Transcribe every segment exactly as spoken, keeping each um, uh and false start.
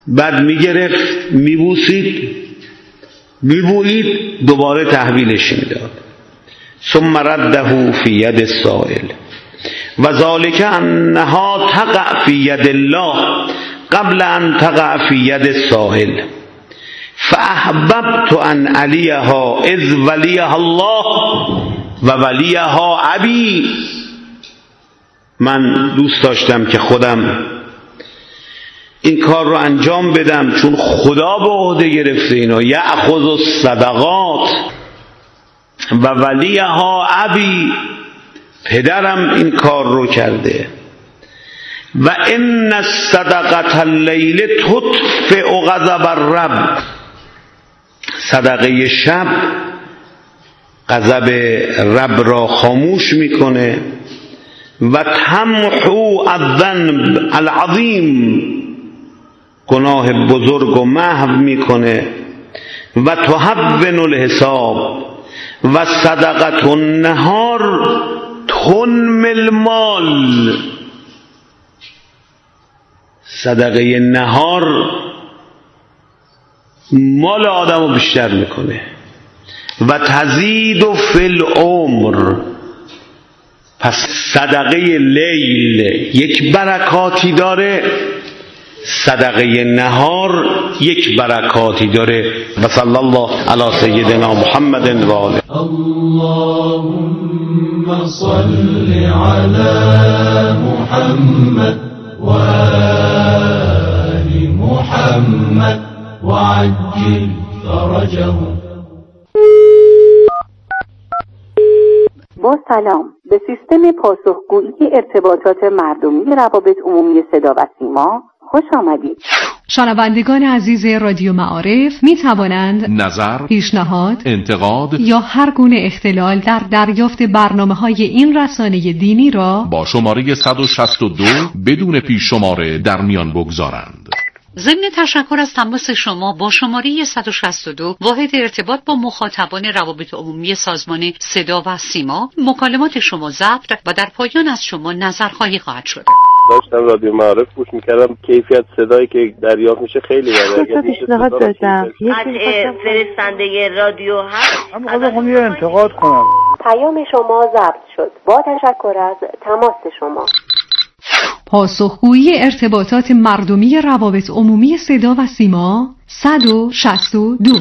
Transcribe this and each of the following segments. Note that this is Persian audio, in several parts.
بعد میگرفت میبوسید، میبویید، دوباره تحویلش میداد. ثم رده فی ید السائل و ذالک انها تقع فی ید الله قبل ان تقع فی ید السائل فاحببت ان علیها اذ ولیها الله و ولیها ابی. من دوست داشتم که خودم این کار رو انجام بدم چون خدا به عهده گرفته اینو، یأخذ الصدقات و ولیها ابی، پدرم این کار رو کرده. و ان الصدقه اللیل تطفئ غضب الرب، صدقه شب غضب رب را خاموش میکنه. و تمحو الذنب العظیم، گناه بزرگ و محو میکنه. و تهون الحساب و صدقه النهار تنمی المال، صدقه نهار مال آدم رو بیشتر میکنه. و تزید فی العمر، پس صدقه لیل یک برکاتی داره، صدقه نهار یک برکاتی داره. و صلی الله علی سیدنا محمد و آله. اللهم صل علی محمد و آل محمد و عجل فرجهم. با سلام، به سیستم پاسخگویی ارتباطات مردمی روابط عمومی صدا و سیما خوش آمدید. شنوندگان عزیز رادیو معارف می توانند نظر، پیشنهاد، انتقاد یا هر گونه اختلال در دریافت برنامه‌های این رسانه دینی را با شماره صد و شصت و دو بدون پیش شماره در میان بگذارند. ضمن تشکر از تماس شما با شماره صد و شصت و دو واحد ارتباط با مخاطبان روابط عمومی سازمان صدا و سیما، مکالمات شما ضبط و در پایان از شما نظرخواهی خواهد شد. داشتم رادیو معارف گوش میکردم، کیفیت صدایی که دریافت میشه خیلی بده. اگه پیشنهاد داشتم از فرستنده رادیو هست، از خودم یه انتقاد کنم. پیام شما ضبط شد. با تشکر از تماس شما. پاسخگویی ارتباطات مردمی روابط عمومی صدا و سیما صد و شصت و دو.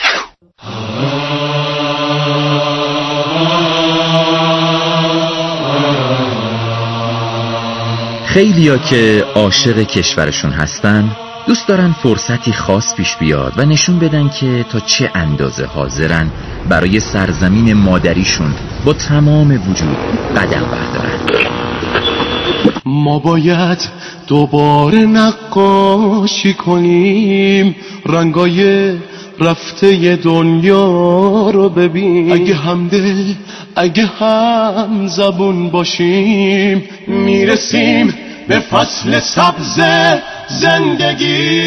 خیلیا که عاشق کشورشون هستن دوست دارن فرصتی خاص پیش بیاد و نشون بدن که تا چه اندازه حاضرن برای سرزمین مادریشون با تمام وجود قدم بردارن. ما باید دوباره نقاشی کنیم، رنگای رفته دنیا رو ببین. اگه همدل اگه هم زبون باشیم، میرسیم به فصل سبز زندگی.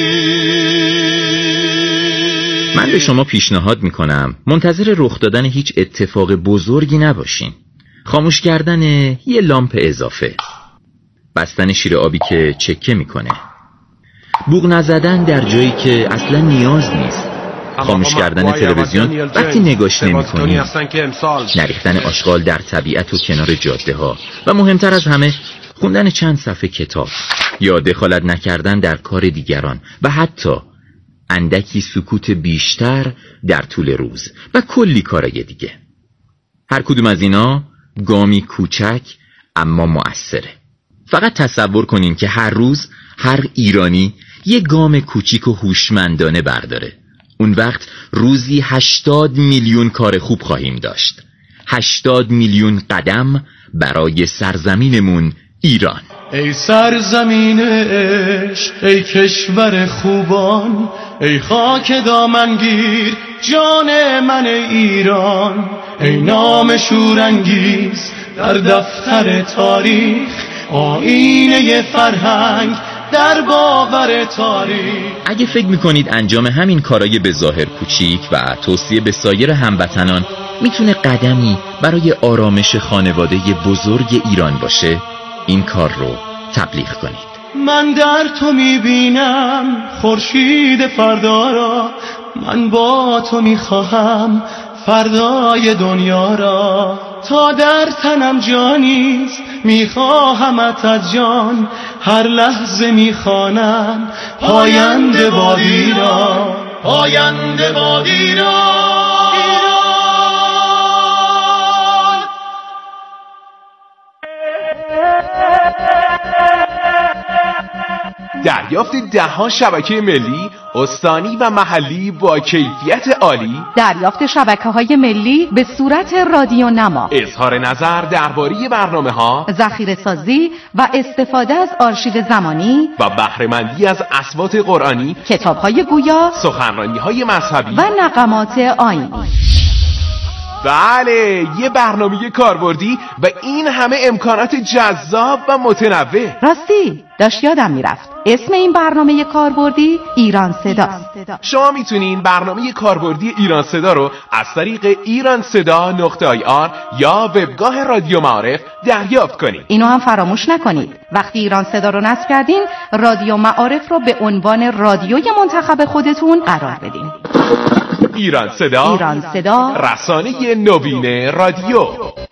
من به شما پیشنهاد میکنم منتظر رخ دادن هیچ اتفاق بزرگی نباشین. خاموش کردن یه لامپ اضافه، بستن شیر آبی که چکه میکنه، بوق نزدن در جایی که اصلا نیاز نیست، خاموش کردن تلویزیون وقتی نگاش نمی‌کنی، نریختن آشغال در طبیعت و کنار جاده ها و مهمتر از همه خوندن چند صفحه کتاب یا دخالت نکردن در کار دیگران و حتی اندکی سکوت بیشتر در طول روز و کلی کارای دیگه. هر کدوم از اینا گامی کوچک اما مؤثره. فقط تصور کنین که هر روز هر ایرانی یه گام کوچیک و هوشمندانه برداره. اون وقت روزی هشتاد میلیون کار خوب خواهیم داشت. هشتاد میلیون قدم برای سرزمینمون ایران. ای سرزمین عشق، ای کشور خوبان، ای خاک دامنگیر جان من ایران، ای نام شورانگیز در دفتر تاریخ، آینه فرهنگ در باور تاریخ. اگه فکر میکنید انجام همین کارای به ظاهر کوچیک و توصیه به سایر هموطنان میتونه قدمی برای آرامش خانواده بزرگ ایران باشه، این کار رو تبلیغ کنید. من در تو میبینم خورشید فردا را، من با تو میخواهم فردای دنیا را. تا در تنم جانیست میخواهمت از جان، هر لحظه میخوانم پاینده بادی را، پاینده بادی را. دریافت دهها شبکه ملی، استانی و محلی با کیفیت عالی، دریافت شبکه‌های ملی به صورت رادیو نما، اظهار نظر درباره برنامه‌ها، ذخیره سازی و استفاده از آرشیو زمانی و بهره‌مندی از اصوات قرآنی، کتاب‌های گویا، سخنرانی‌های مذهبی و نغمات آیینی. بله، یه برنامه کاربردی و این همه امکانات جذاب و متنوع. راستی داشت یادم میرفت، اسم این برنامه کاربردی ایران صداست. شما میتونین برنامه کاربردی ایران صدا رو از طریق ایران صدا نقطه آی آر یا وبگاه رادیو معارف دریافت کنید. اینو هم فراموش نکنید، وقتی ایران صدا رو نصب کردین رادیو معارف رو به عنوان رادیوی منتخب خودتون قرار بدین. ایران صدا، ایران صدا، رسانه نوین رادیو.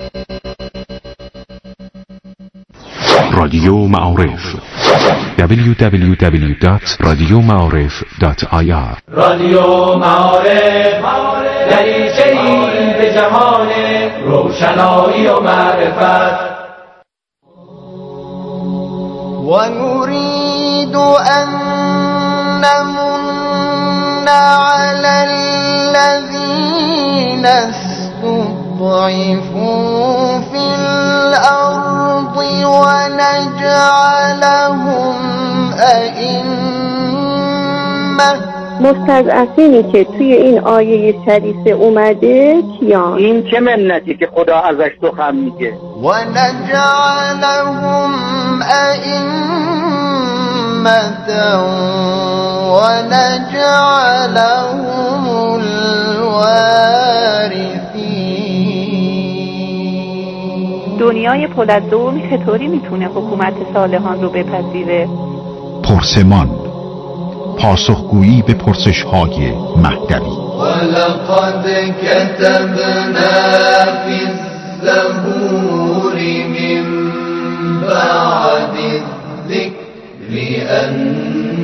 رادیو معارف دبلیو دبلیو دبلیو دات رادیو معارف دات آی آر. رادیو معارف دریچه‌ای به جهان روشنایی و معرفت. و نريد ان نمن على الذين استضعفوا في الأرض ونجعلهم أئمة. مستضعفینی که توی این آیه شریف اومده کیان؟ این چه منتی که خدا ازش سخن میگه. ونجعلهم أئمة ونجعلهم الوارثين. دنیای پر از ظلم چطوری میتونه حکومت صالحان رو بپذیره؟ پرسمان، پاسخگویی به پرسش‌های مهدوی. ولقد كتبنا في الزبور من بعد الذكر أن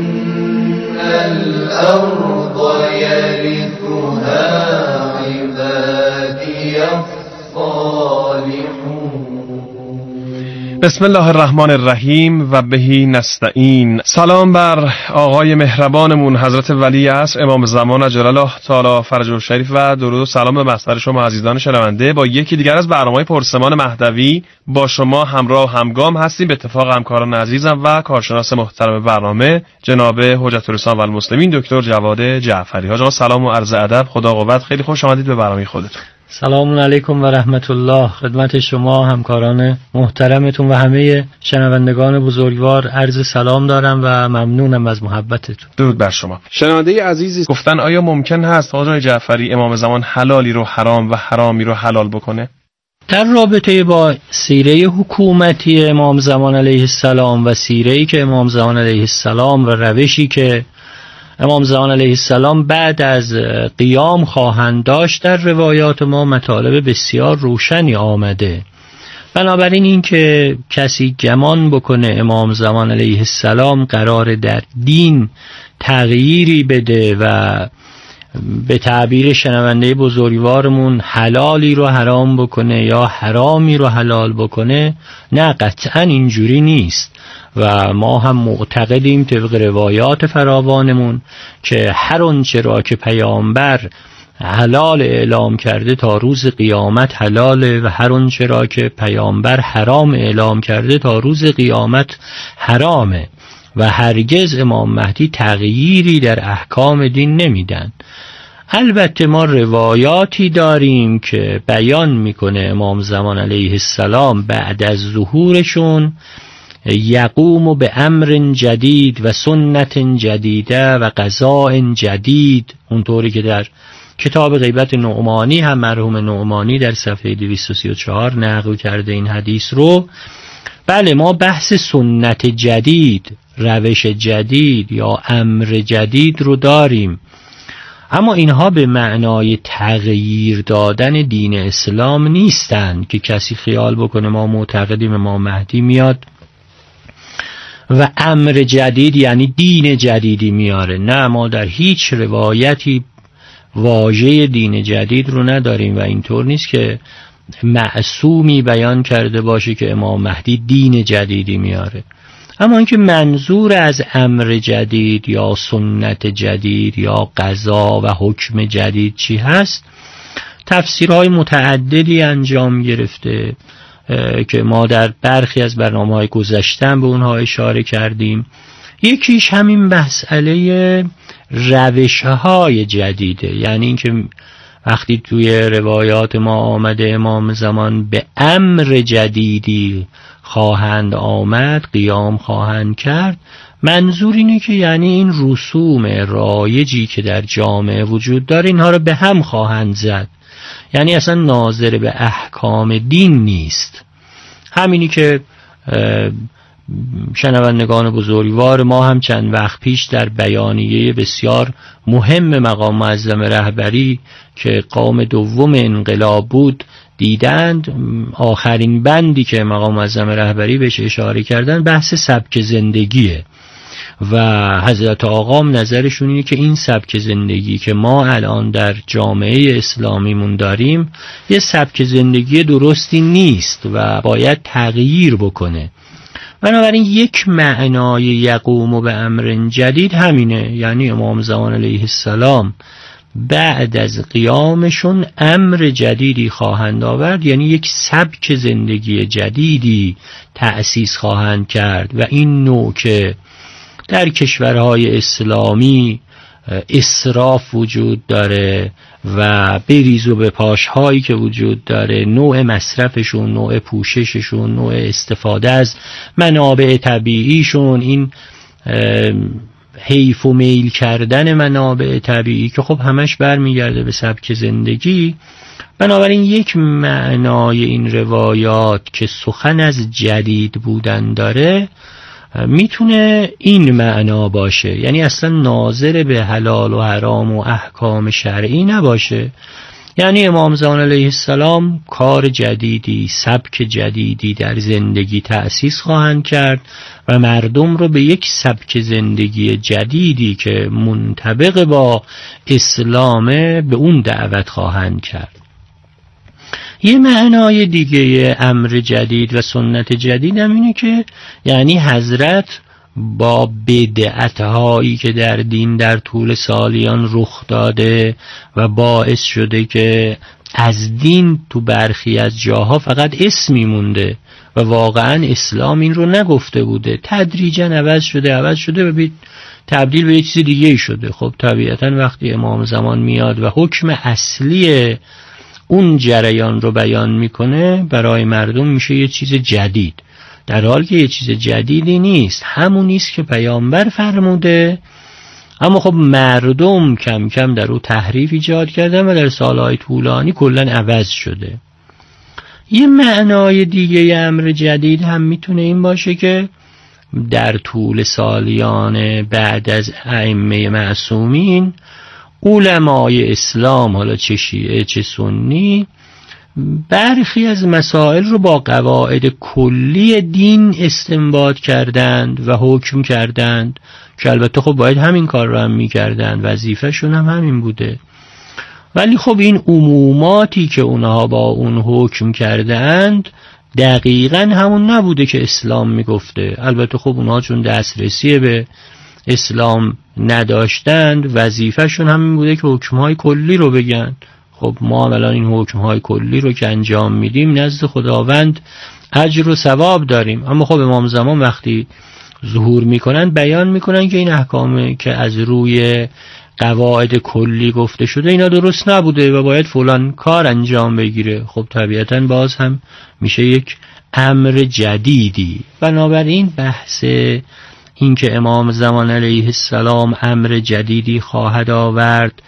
الأرض يرثها عبادي الصالحون. بسم الله الرحمن الرحیم و بهی نستعین. سلام بر آقای مهربانمون حضرت ولی عصر امام زمان عجل الله تعالی فرجه الشریف و درود و سلام به محضر شما عزیزان شنونده. با یکی دیگر از برنامه‌های پرسمان مهدوی با شما همراه همگام هستیم. به اتفاق همکاران عزیزم و کارشناس محترم برنامه جناب حجت الاسلام و المسلمین دکتر جواد جعفری. حاج سلام و عرض ادب، خدا قوت، خیلی خوش آمدید به برنامه خودتون. سلام علیکم و رحمت الله. خدمت شما همکاران محترمتون و همه شنوندگان بزرگوار عرض سلام دارم و ممنونم از محبتتون. درود بر شما. شنونده عزیزی گفتن آیا ممکن هست آقای جعفری امام زمان حلالی رو حرام و حرامی رو حلال بکنه؟ در رابطه با سیره حکومتی امام زمان علیه السلام و سیره‌ای که امام زمان علیه السلام و روشی که امام زمان علیه السلام بعد از قیام خواهند داشت، در روایات ما مطالب بسیار روشنی آمده. بنابراین این که کسی گمان بکنه امام زمان علیه السلام قرار در دین تغییری بده و به تعبیر شنونده بزرگوارمون حلالی رو حرام بکنه یا حرامی رو حلال بکنه، نه، قطعا اینجوری نیست. و ما هم معتقدیم طبق روایات فراوانمون که هر آنچه را که پیامبر حلال اعلام کرده تا روز قیامت حلاله و هر آنچه را که پیامبر حرام اعلام کرده تا روز قیامت حرامه و هرگز امام مهدی تغییری در احکام دین نمیدن. البته ما روایاتی داریم که بیان میکنه امام زمان علیه السلام بعد از ظهورشون یقوم به امر جدید و سنت جدیده و قضاء جدید، اونطوری که در کتاب غیبت نعمانی هم مرحوم نعمانی در صفحه دویست و سی و چهار نقل کرده این حدیث رو. بله، ما بحث سنت جدید، روش جدید یا امر جدید رو داریم، اما اینها به معنای تغییر دادن دین اسلام نیستند که کسی خیال بکنه ما معتقدیم امام مهدی میاد و امر جدید یعنی دین جدیدی میاره. نه، ما در هیچ روایتی واژه دین جدید رو نداریم و اینطور نیست که معصومی بیان کرده باشه که امام مهدی دین جدیدی میاره. اما اینکه منظور از امر جدید یا سنت جدید یا قضا و حکم جدید چی هست، تفسیرهای متعددی انجام گرفته که ما در برخی از برنامه‌های گذشته به اونها اشاره کردیم. یکیش همین مسئله روش‌های جدیده، یعنی اینکه وقتی توی روایات ما آمده امام زمان به امر جدیدی خواهند آمد، قیام خواهند کرد، منظور اینه که یعنی این رسوم رایجی که در جامعه وجود داره اینها رو به هم خواهند زد، یعنی اصلا ناظر به احکام دین نیست. همینی که شنوندگان بزرگوار ما هم چند وقت پیش در بیانیه بسیار مهم مقام معظم رهبری که قوم دوم انقلاب بود دیدند، آخرین بندی که مقام معظم رهبری بهش اشاره کردن بحث سبک زندگیه و حضرت آقام نظرشون اینه که این سبک زندگی که ما الان در جامعه اسلامیمون داریم یه سبک زندگی درستی نیست و باید تغییر بکنه. بنابراین یک معنای یقوم به امر جدید همینه، یعنی امام زمان علیه السلام بعد از قیامشون امر جدیدی خواهند آورد، یعنی یک سبک زندگی جدیدی تأسیس خواهند کرد و این نوع که در کشورهای اسلامی اسراف وجود داره و بریز و به پاشهایی که وجود داره، نوع مصرفشون، نوع پوشششون، نوع استفاده از منابع طبیعیشون، این حیف و میل کردن منابع طبیعی که خب همش برمیگرده به سبک زندگی. بنابراین یک معنای این روایات که سخن از جدید بودن داره میتونه این معنا باشه، یعنی اصلا ناظر به حلال و حرام و احکام شرعی نباشه، یعنی امام زمان علیه السلام کار جدیدی، سبک جدیدی در زندگی تأسیس خواهند کرد و مردم رو به یک سبک زندگی جدیدی که منطبق با اسلامه به اون دعوت خواهند کرد. یه معنای دیگه امر جدید و سنت جدید هم اینه که یعنی حضرت با بدعت‌هایی که در دین در طول سالیان رخ داده و باعث شده که از دین تو برخی از جاها فقط اسمی مونده و واقعا اسلام این رو نگفته بوده، تدریجاً عوض شده عوض شده و تبدیل به یه چیز دیگه شده. خب طبیعتاً وقتی امام زمان میاد و حکم اصلی اون جریان رو بیان میکنه برای مردم میشه یه چیز جدید، در حالی که یه چیز جدیدی نیست، همون نیست که پیامبر فرموده، اما خب مردم کم کم در او تحریف ایجاد کردن و در سالهای طولانی کلن عوض شده. یه معنای دیگه امر جدید هم میتونه این باشه که در طول سالیان بعد از ائمه معصومین علمای اسلام، حالا چه شیعه چه سنی، برخی از مسائل رو با قواعد کلی دین استنباط کردند و حکم کردند که البته خب باید همین کار رو هم میکردند، وظیفه‌شون هم همین بوده، ولی خب این عموماتی که اونها با اون حکم کردند دقیقاً همون نبوده که اسلام میگفته. البته خب اونها چون دسترسی به اسلام نداشتند وظیفه‌شون همین بوده که حکم‌های کلی رو بگن. خب ما الان این حکم‌های کلی رو که انجام میدیم نزد خداوند اجر و ثواب داریم، اما خب امام زمان وقتی ظهور میکنن بیان میکنن که این احکامی که از روی قواعد کلی گفته شده اینا درست نبوده و باید فلان کار انجام بگیره. خب طبیعتاً باز هم میشه یک امر جدیدی. بنابراین بحث این که امام زمان علیه السلام امر جدیدی خواهد آورد،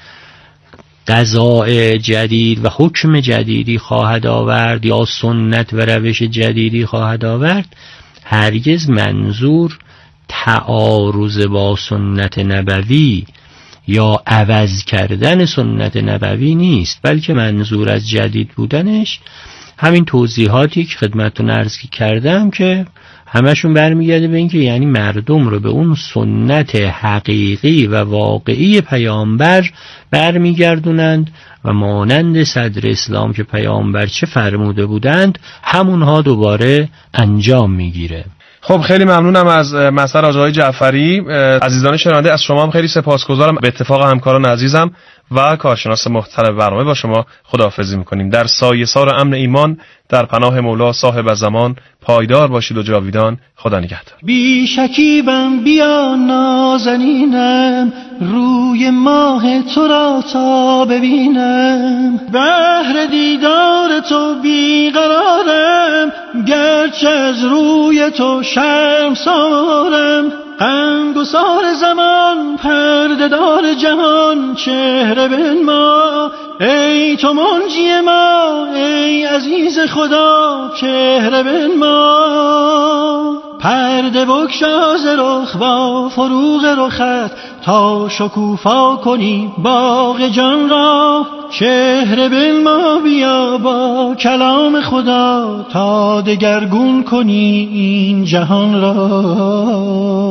قضاء جدید و حکم جدیدی خواهد آورد یا سنت و روش جدیدی خواهد آورد، هرگز منظور تعارض با سنت نبوی یا عوض کردن سنت نبوی نیست، بلکه منظور از جدید بودنش همین توضیحاتی که خدمتتون عرض کردم که همشون برمیگرده به این که یعنی مردم رو به اون سنت حقیقی و واقعی پیامبر برمیگردونند و مانند صدر اسلام که پیامبر چه فرموده بودند همونها دوباره انجام میگیره. خب خیلی ممنونم از مظهر آقای جعفری. عزیزان شنونده از شما هم خیلی سپاسگزارم. به اتفاق همکاران عزیزم و کارشناس محترم برنامه با شما خداحافظی میکنیم. در سایه سار امن ایمان در پناه مولا صاحب زمان پایدار باشید و جاویدان. خدا نگهدار. بی شکیبم بیا نازنینم روی ماه تو را تا ببینم، بهر دیدار تو بیقرارم گرچه از روی تو شرمسارم. غمگسار زمان پرده‌دار جهان چهره بنما، ای تو منجی ما ای عزیز خدا چهره بنما. پرده بگشا ز رخ با فروغ رخت تا شکوفا کنی باغ جان را، چهره بنما بیا با کلام خدا تا دگرگون کنی این جهان را.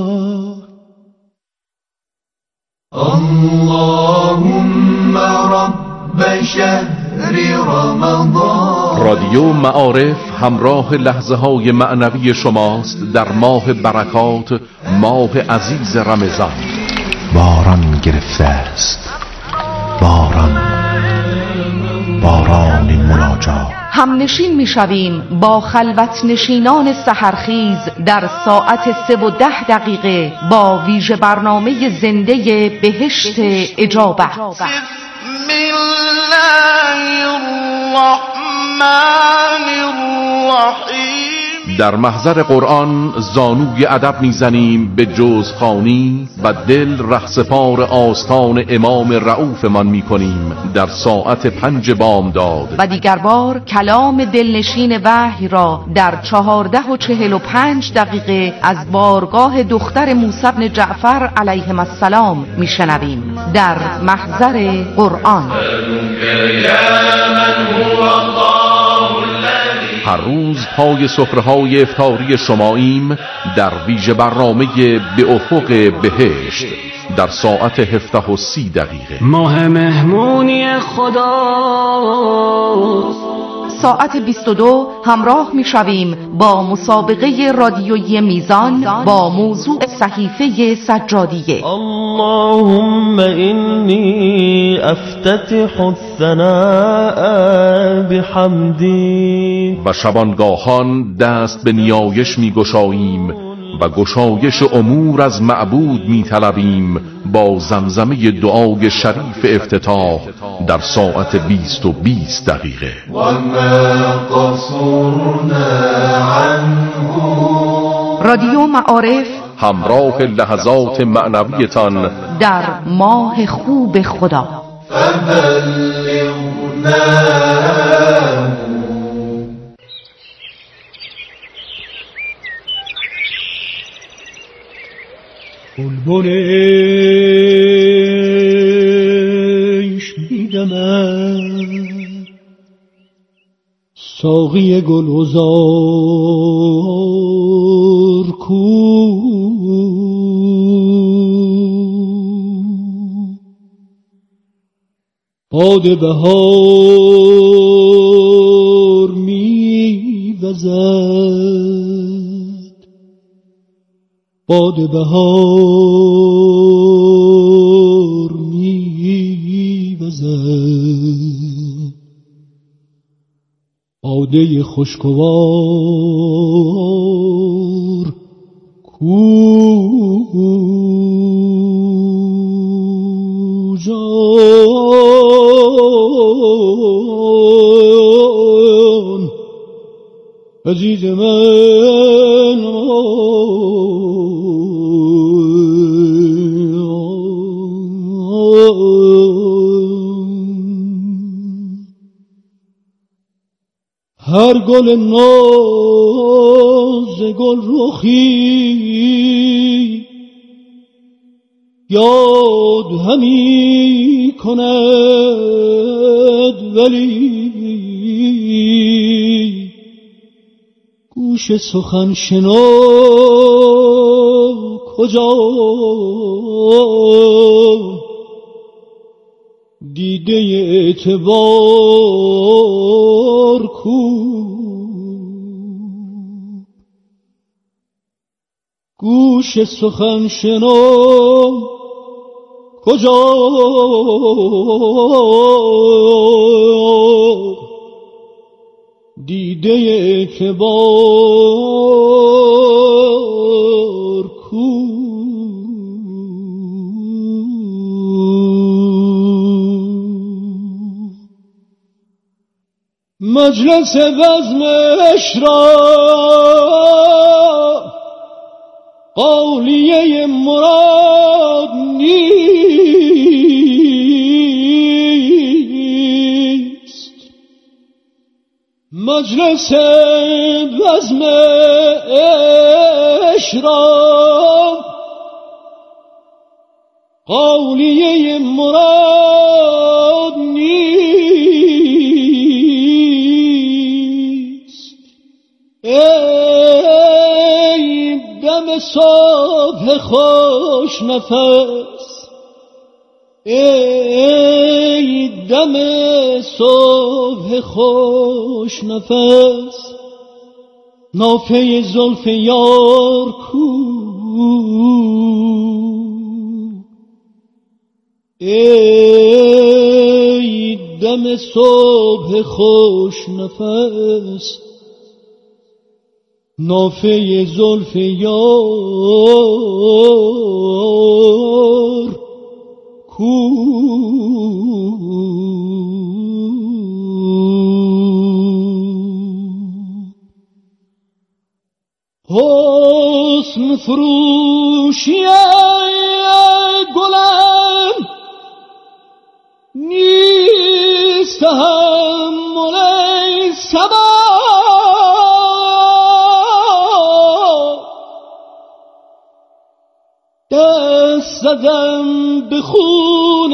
اللهم رب شهر رمضان. رادیو معارف همراه لحظه های معنوی شماست در ماه برکات، ماه عزیز رمضان. باران گرفته است، باران، باران مناجات. همنشین میشویم با خلوت نشینان سحرخیز در ساعت سه و ده دقیقه با ویژه برنامه زنده بهشت اجابت. بسم الله الرحمن الرحیم. در محضر قرآن زانوی ادب میزنیم به جزخوانی و دل رهسپار آستان امام رؤوفمان میکنیم در ساعت پنج بامداد. و دیگر بار کلام دلنشین وحی را در چهارده و چهل و پنج دقیقه از بارگاه دختر موسی بن جعفر علیهم السلام میشنویم در محضر قرآن. هر روز پای سفره‌های افطاری شماییم در ویژه برنامه به افق بهشت در ساعت هفده و سی دقیقه. ماه مهمونی خداست. ساعت بیست و دو همراه می شویم با مسابقه رادیویی میزان با موضوع صحیفه سجادیه. اللهم اینی افتتح الثناء بحمدی. و شبانگاهان دست به نیایش می گشاییم و گشایش امور از معبود می طلبیم با زمزمه دعای شریف افتتاح در ساعت بیست و بیست دقیقه. و ما قصرنا عنه. رادیو معارف همراه لحظات معنویتان در ماه خوب خدا. فبلغناه. بلبلش میدمد، ساقی گلوزار کو. باد بهار میوزد، باد بهار میوزد، باده خوشگوار کجان عزیز من. هر گل ناز گل رخی یاد همی کند، ولی گوش سخن شنو کجا، دیده اعتبار کو، گوش سخن شنو کجا، دیده اعتبار کو. مجلس بزمش را قولیه مراد نیست، مجلس بزمش را قولیه مراد نیست. ای دم صبح خوش نفس، ای دم صبح خوش نفس، نافه زلف یار کو، ای دم صبح خوش نفس، نافه زلف یار کو. حسن فروشی گلم نیست تحمل صبا، دست زدم به خون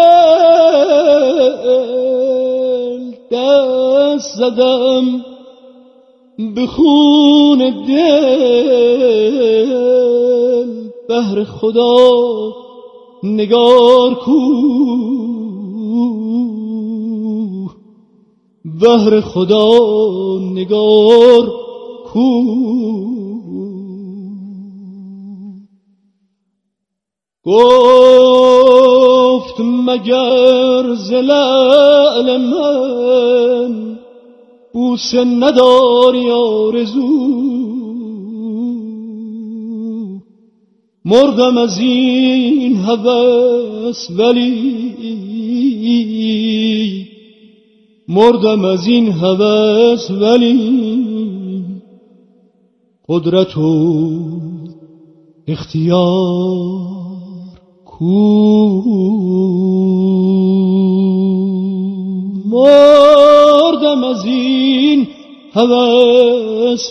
دل، دست زدم به خون دل، بهر خدا نگار کو، بهر خدا نگار کو. گفت مگر ز لعل من بوسه نداری آرزو، مردم از این هوس، ولی مردم از این هوس، ولی قدرت و اختیار کو. مردم از این هوس،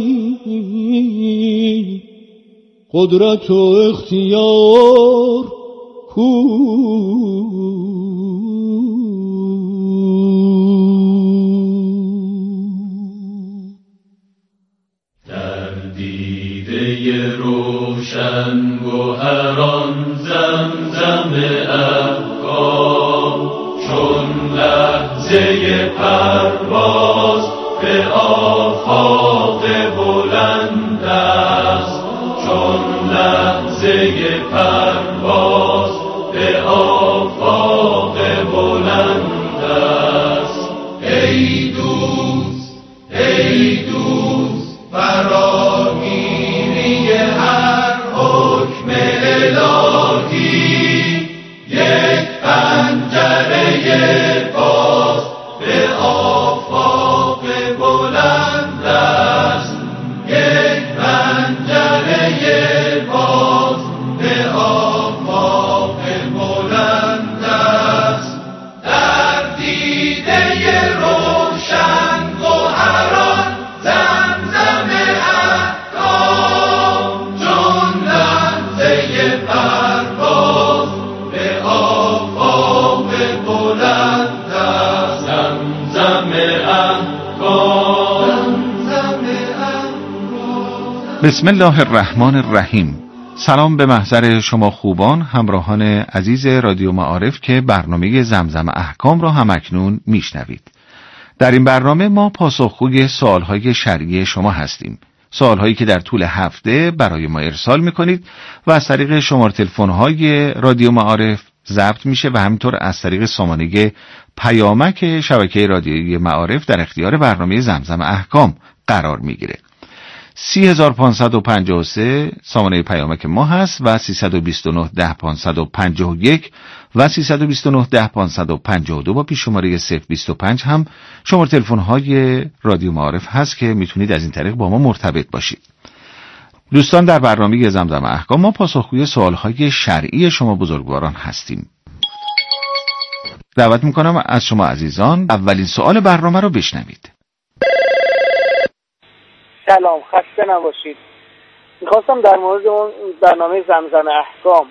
ولی قدرت و اختیار کو. در دیده روشن گوهران زمزم افکار، چون لحظه پرواز به آفاق بلند است، چون لحظه پرواز به آفاق بلند است. ای دوست، ای دوست، فراگیری هر حکم الهی، یک پنجره باز به آفاق بلند است، یک پنجره باز به آفاق بلند است. در دیده روشن گوهر بسم الله الرحمن الرحیم. سلام به محضر شما خوبان همراهان عزیز رادیو معارف که برنامه زمزم احکام را همکنون میشنوید. در این برنامه ما پاسخگوی سوالهای شرعی شما هستیم. سوالهایی که در طول هفته برای ما ارسال میکنید و از طریق شماره تلفن‌های رادیو معارف ضبط میشه و همینطور از طریق سامانه پیامک شبکه رادیویی معارف در اختیار برنامه زمزم احکام قرار میگیره. سی هزار پانصد و پنجاه و سه سامانه پیامک ما هست و سیصد و بیست و نه ده پانصد و پنجاه و یک و سیصد و بیست و نه ده پانصد و پنجاه و دو با پیش شماره صفر بیست و پنج هم شماره تلفن‌های رادیو معارف هست که میتونید از این طریق با ما مرتبط باشید. دوستان، در برنامه زمزم احکام ما پاسخگوی سوالهای شرعی شما بزرگواران هستیم. دعوت میکنم از شما عزیزان اولین سوال برنامه رو بشنوید. سلام، خسته نباشید. میخواستم در مورد اون برنامه زمزم احکام،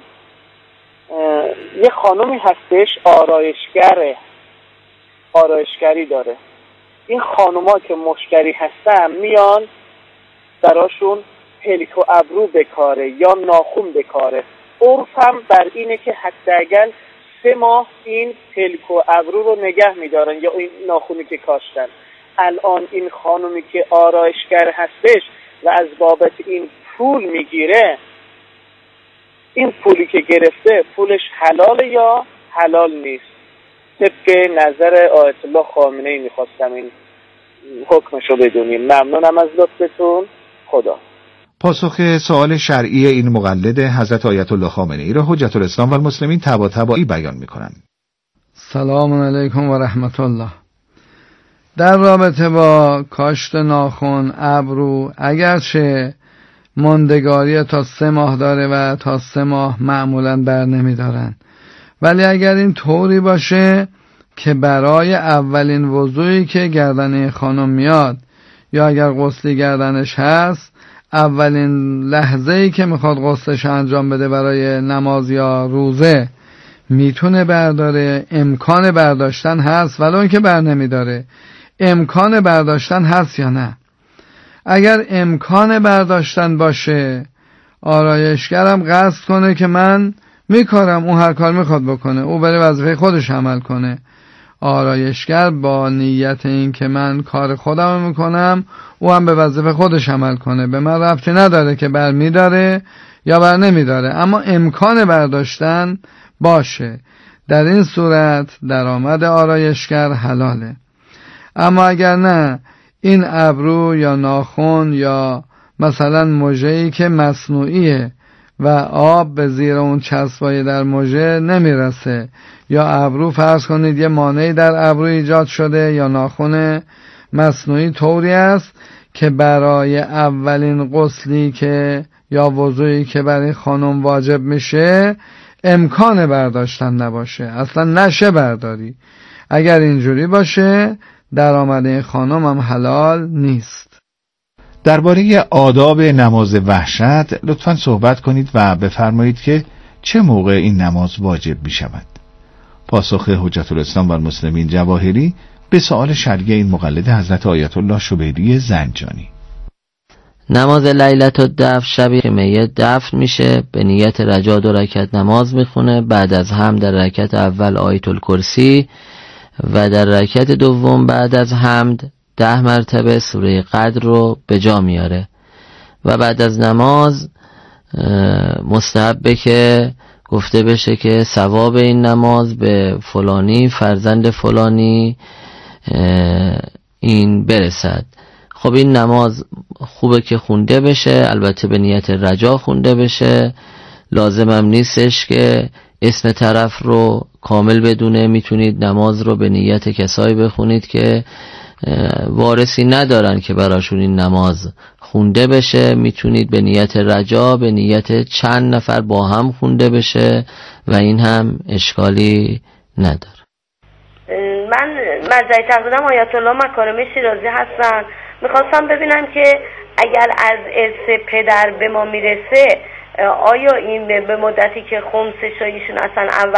یه خانومی هستش آرایشگره، آرایشگری داره. این خانوما که مشتری هستن میان براشون پلک و ابرو بکاره یا ناخون بکاره. عرفم بر اینه که حداقل سه ماه این پلک و ابرو رو نگه میدارن یا این ناخونی که کاشتن. الان این خانومی که آرایشگر هستش و از بابت این پول میگیره، این پولی که گرفته پولش حلاله یا حلال نیست؟ طبق نظر آیت الله خامنه‌ای میخواستم این حکمشو بدونیم. ممنونم از لطفتون. خدا. پاسخ سوال شرعی این مقلد حضرت آیت الله خامنه‌ای را حجت الاسلام و المسلمین طباطبایی بیان میکنند. سلام علیکم و رحمت الله. در رابطه با کاشت ناخن، ابرو، اگرچه ماندگاری تا سه ماه داره و تا سه ماه معمولاً بر نمی دارن، ولی اگر این طوری باشه که برای اولین وضوعی که گردنه خانم میاد یا اگر غسلی گردنش هست، اولین لحظه‌ای که میخواد غسلش انجام بده برای نماز یا روزه میتونه برداره، امکان برداشتن هست، ولی اون که بر نمی داره امکان برداشتن هست یا نه؟ اگر امکان برداشتن باشه، آرایشگرم قصد کنه که من میکارم، اون هر کار میخواد بکنه، او بره وظیفه خودش عمل کنه. آرایشگر با نیت این که من کار خودم میکنم، او هم به وظیفه خودش عمل کنه، به من ربطی نداره که بر میداره یا بر نمیداره، اما امکان برداشتن باشه. در این صورت درآمد آرایشگر حلاله. اما اگر نه، این ابرو یا ناخن یا مثلا مژه‌ای که مصنوعیه و آب به زیر اون چسبای در مژه نمیرسه، یا ابرو فرض کنید یه مانعی در ابرو ایجاد شده، یا ناخن مصنوعی طوری است که برای اولین غسلی که یا وضوئی که برای خانم واجب میشه امکان برداشتن نباشه، اصلا نشه برداری. اگر اینجوری باشه درآمد این خانم هم حلال نیست. درباره آداب نماز وحشت لطفاً صحبت کنید و بفرمایید که چه موقع این نماز واجب می شود. پاسخ حجت الاسلام و المسلمین جواهری به سؤال شرعی این مقلد حضرت آیت الله شبیری زنجانی. نماز لیلة الدفن، شبی که میت دفن میشه، به نیت رجا دو رکعت نماز میخونه، بعد از هم در رکعت اول آیت الکرسی و در رکعت دوم بعد از حمد ده مرتبه سوره قدر رو به جا میاره و بعد از نماز مستحبه که گفته بشه که ثواب این نماز به فلانی فرزند فلانی این برسد. خب این نماز خوبه که خونده بشه، البته به نیت رجا خونده بشه، لازمم نیستش که اسم طرف رو کامل بدونه. میتونید نماز رو به نیت کسایی بخونید که وارثی ندارن که براشون این نماز خونده بشه. میتونید به نیت رجا، به نیت چند نفر با هم خونده بشه و این هم اشکالی نداره. من مزید تقدیم آیت الله مکارم شیرازی هستم. میخواستم ببینم که اگر از ارث پدر به ما میرسه، آیا این به مدتی که خمسش ایشون اصلا اول